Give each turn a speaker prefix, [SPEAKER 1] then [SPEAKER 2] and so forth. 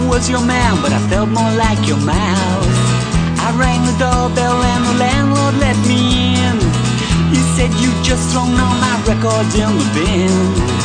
[SPEAKER 1] was your man, but I felt more like your mouse. I rang the doorbell and the landlord let me in. He said you just thrown all my records in the bin.